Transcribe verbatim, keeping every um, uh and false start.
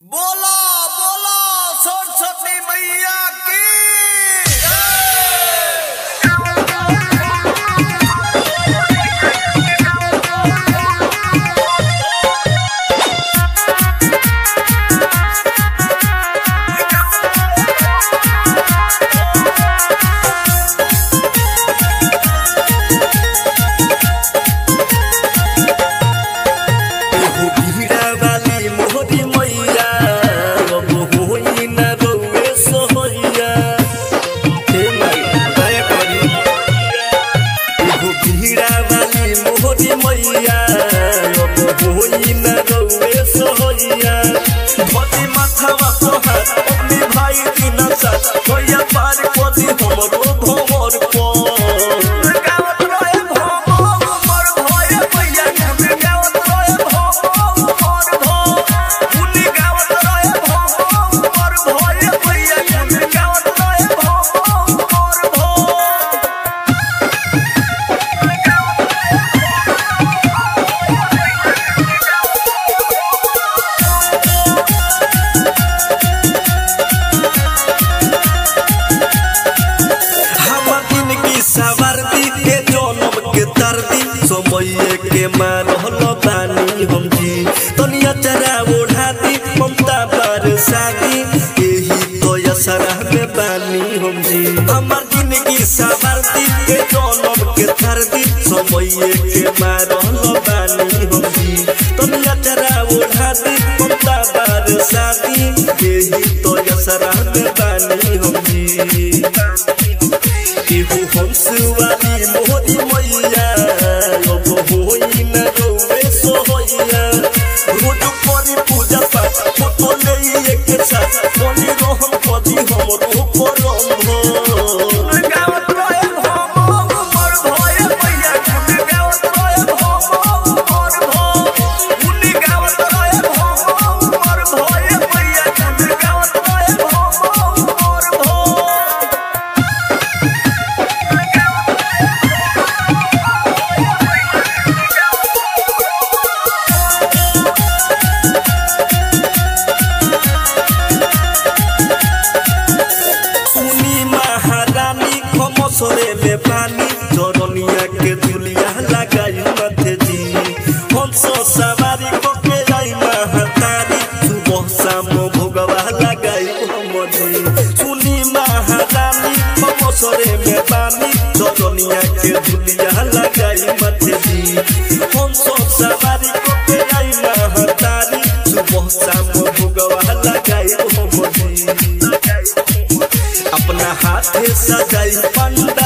बोला बोला सरस्वती मैया की के मारल बानी हम जी तनिया चरा ओढ़ाती ममता पर शादी यही तो असरा में बानी हम जी हमार जिंदगी सवारती के जनम के धरती समय के मारल बानी हम जी तनिया चरा ओढ़ाती ममता पर शादी यही तो असरा में बानी हम जी केहू हंस वाली मोहरी मैया सोरे में पानी चरनिया के दुलिया लगाई मथे जी हंसो सवारी को के जाई महतारी सुबह शाम भोगवा लगाई हमरे सुनी महारानी हम सोरे में पानी चरनिया के दुलिया लगाई मथे जी हंसो सवारी को के जाई महतारी सुबह शाम भोगवा लगाई हमरे अपना हाथ सजाई पंडा